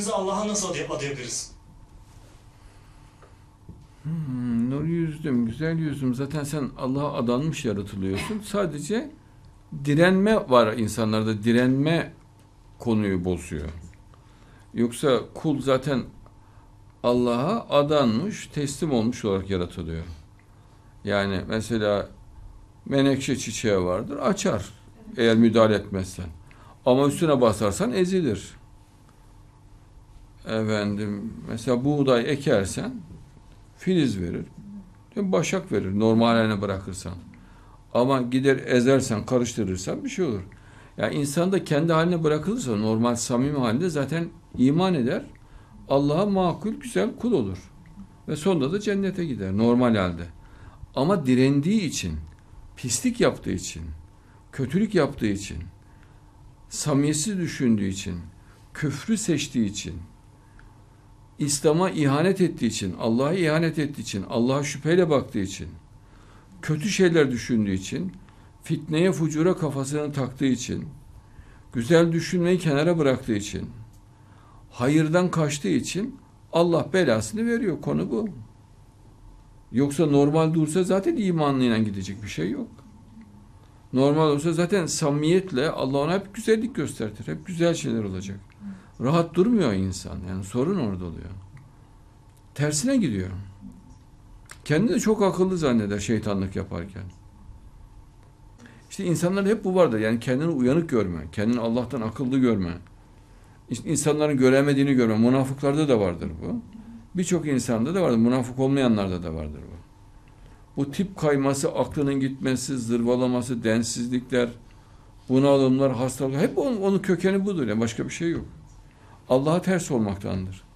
kendimizi Allah'a nasıl adayabiliriz? Nur yüzlüm, güzel yüzlüm. Zaten sen Allah'a adanmış yaratılıyorsun. Sadece direnme var insanlarda. Direnme konuyu bozuyor. Yoksa kul zaten Allah'a adanmış, teslim olmuş olarak yaratılıyor. Yani mesela menekşe çiçeği vardır, açar eğer müdahale etmezsen. Ama üstüne basarsan ezilir. Efendim, mesela buğday ekersen filiz verir, başak verir normal haline bırakırsan. Ama gider ezersen, karıştırırsan bir şey olur. Yani insan da kendi haline bırakılırsa normal samimi halinde zaten iman eder. Allah'a makul, güzel kul olur. Ve sonunda da cennete gider normal halde. Ama direndiği için, pislik yaptığı için, kötülük yaptığı için, samimiyetsiz düşündüğü için, küfrü seçtiği için, İslam'a ihanet ettiği için, Allah'a ihanet ettiği için, Allah'a şüpheyle baktığı için, kötü şeyler düşündüğü için, fitneye, fucura kafasını taktığı için, güzel düşünmeyi kenara bıraktığı için, hayırdan kaçtığı için Allah belasını veriyor. Konu bu. Yoksa normal dursa zaten imanlıyla gidecek bir şey yok. Normal olsa zaten samimiyetle Allah ona hep güzellik gösterir. Hep güzel şeyler olacak. Rahat durmuyor insan. Yani sorun orada oluyor. Tersine gidiyor. Kendini de çok akıllı zanneder şeytanlık yaparken. İşte insanların hep bu vardır. Yani kendini uyanık görme. Kendini Allah'tan akıllı görme. İşte insanların göremediğini görme. Münafıklarda da vardır bu. Birçok insanda da vardır. Münafık olmayanlarda da vardır bu. Bu tip kayması, aklının gitmesi, zırvalaması, densizlikler, bunalımlar, hastalıklar hep onun kökeni budur. Yani başka bir şey yok. Allah'a ters olmaktandır.